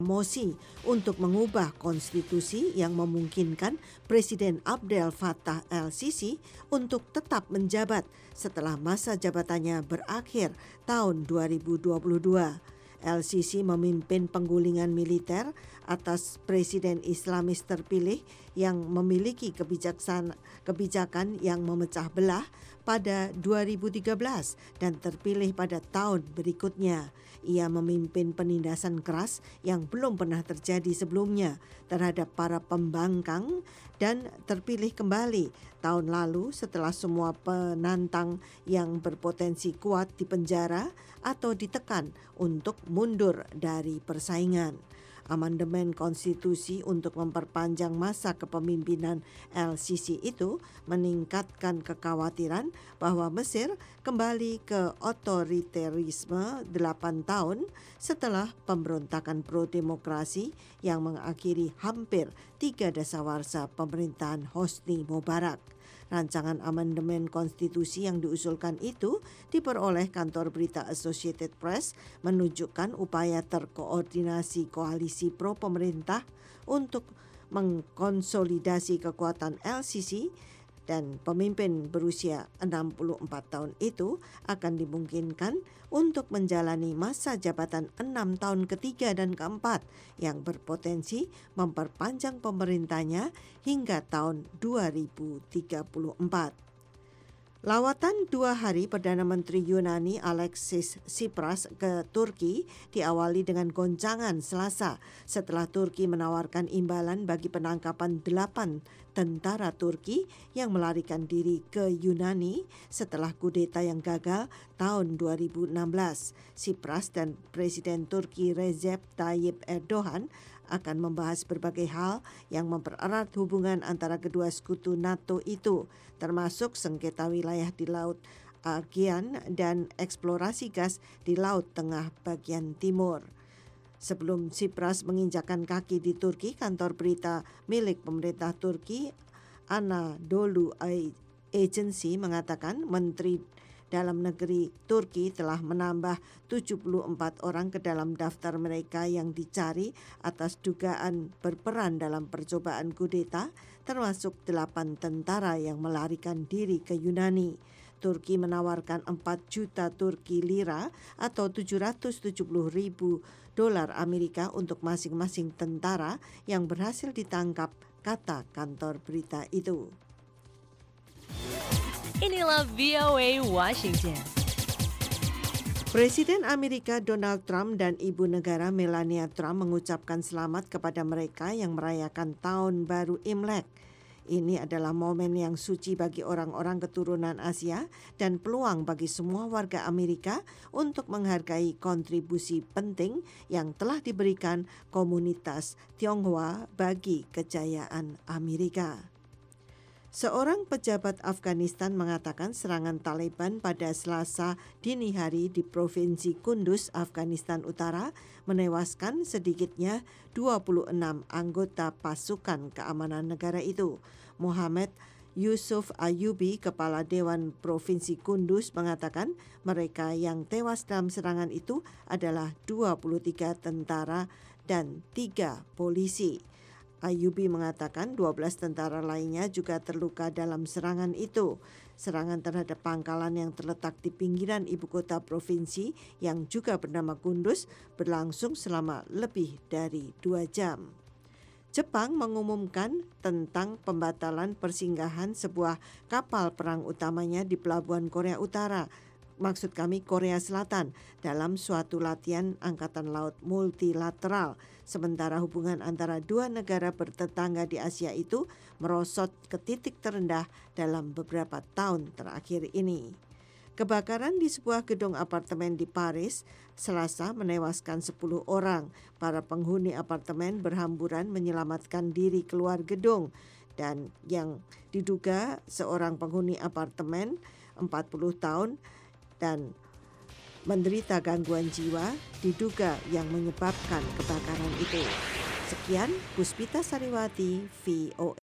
mosi untuk mengubah konstitusi yang memungkinkan Presiden Abdel Fattah el-Sisi untuk tetap menjabat setelah masa jabatannya berakhir tahun 2022. El-Sisi memimpin penggulingan militer atas presiden Islamis terpilih yang memiliki kebijakan yang memecah belah pada 2013 dan terpilih pada tahun berikutnya. Ia memimpin penindasan keras yang belum pernah terjadi sebelumnya terhadap para pembangkang dan terpilih kembali tahun lalu setelah semua penantang yang berpotensi kuat dipenjara atau ditekan untuk mundur dari persaingan. Amandemen konstitusi untuk memperpanjang masa kepemimpinan el-Sisi itu meningkatkan kekhawatiran bahwa Mesir kembali ke otoriterisme 8 tahun setelah pemberontakan pro-demokrasi yang mengakhiri hampir 3 dasawarsa pemerintahan Hosni Mubarak. Rancangan amandemen konstitusi yang diusulkan itu diperoleh kantor berita Associated Press menunjukkan upaya terkoordinasi koalisi pro-pemerintah untuk mengkonsolidasi kekuatan el-Sisi dan pemimpin berusia 64 tahun itu akan dimungkinkan untuk menjalani masa jabatan 6 tahun ketiga dan keempat yang berpotensi memperpanjang pemerintahnya hingga tahun 2034. Lawatan 2 hari Perdana Menteri Yunani Alexis Tsipras ke Turki diawali dengan goncangan Selasa setelah Turki menawarkan imbalan bagi penangkapan 8 tentara Turki yang melarikan diri ke Yunani setelah kudeta yang gagal tahun 2016. Tsipras dan Presiden Turki Recep Tayyip Erdogan akan membahas berbagai hal yang mempererat hubungan antara kedua sekutu NATO itu, termasuk sengketa wilayah di Laut Aegean dan eksplorasi gas di Laut Tengah bagian timur. Sebelum Tsipras menginjakkan kaki di Turki, kantor berita milik pemerintah Turki Anadolu Agency mengatakan Menteri Dalam Negeri Turki telah menambah 74 orang ke dalam daftar mereka yang dicari atas dugaan berperan dalam percobaan kudeta, termasuk 8 tentara yang melarikan diri ke Yunani. Turki menawarkan 4 juta Turki lira atau 770.000 dolar Amerika untuk masing-masing tentara yang berhasil ditangkap, kata kantor berita itu. Inilah VOA Washington. Presiden Amerika Donald Trump dan Ibu Negara Melania Trump mengucapkan selamat kepada mereka yang merayakan Tahun Baru Imlek. Ini adalah momen yang suci bagi orang-orang keturunan Asia dan peluang bagi semua warga Amerika untuk menghargai kontribusi penting yang telah diberikan komunitas Tionghoa bagi kejayaan Amerika. Seorang pejabat Afghanistan mengatakan serangan Taliban pada Selasa dini hari di Provinsi Kunduz, Afghanistan Utara menewaskan sedikitnya 26 anggota pasukan keamanan negara itu. Muhammad Yusuf Ayubi, Kepala Dewan Provinsi Kunduz, mengatakan mereka yang tewas dalam serangan itu adalah 23 tentara dan 3 polisi. Ayubi mengatakan 12 tentara lainnya juga terluka dalam serangan itu. Serangan terhadap pangkalan yang terletak di pinggiran ibu kota provinsi yang juga bernama Kunduz berlangsung selama lebih dari 2 jam. Jepang mengumumkan tentang pembatalan persinggahan sebuah kapal perang utamanya di pelabuhan Korea Selatan dalam suatu latihan angkatan laut multilateral. Sementara hubungan antara dua negara bertetangga di Asia itu merosot ke titik terendah dalam beberapa tahun terakhir ini. Kebakaran di sebuah gedung apartemen di Paris Selasa menewaskan 10 orang. Para penghuni apartemen berhamburan menyelamatkan diri keluar gedung dan yang diduga seorang penghuni apartemen 40 tahun dan menderita gangguan jiwa diduga yang menyebabkan kebakaran itu. Sekian, Puspita Sariwati, VOA.